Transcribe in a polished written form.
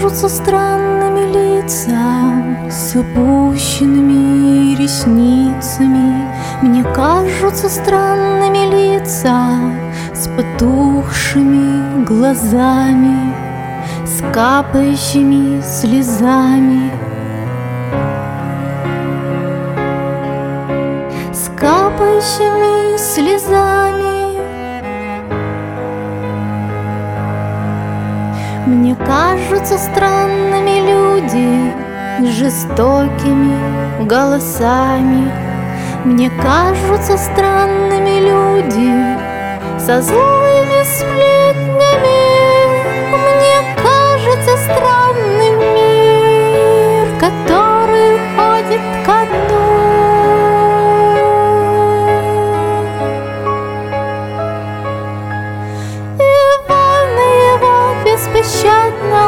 кажутся странными лица с опущенными ресницами. Мне кажутся странными лица с потухшими глазами, с капающими слезами, с капающими слезами. Мне кажутся странными люди с жестокими голосами. Мне кажутся странными люди со злыми сплетнями. Мне кажется странным мир, который ходит ко дну. И волны его беспощадно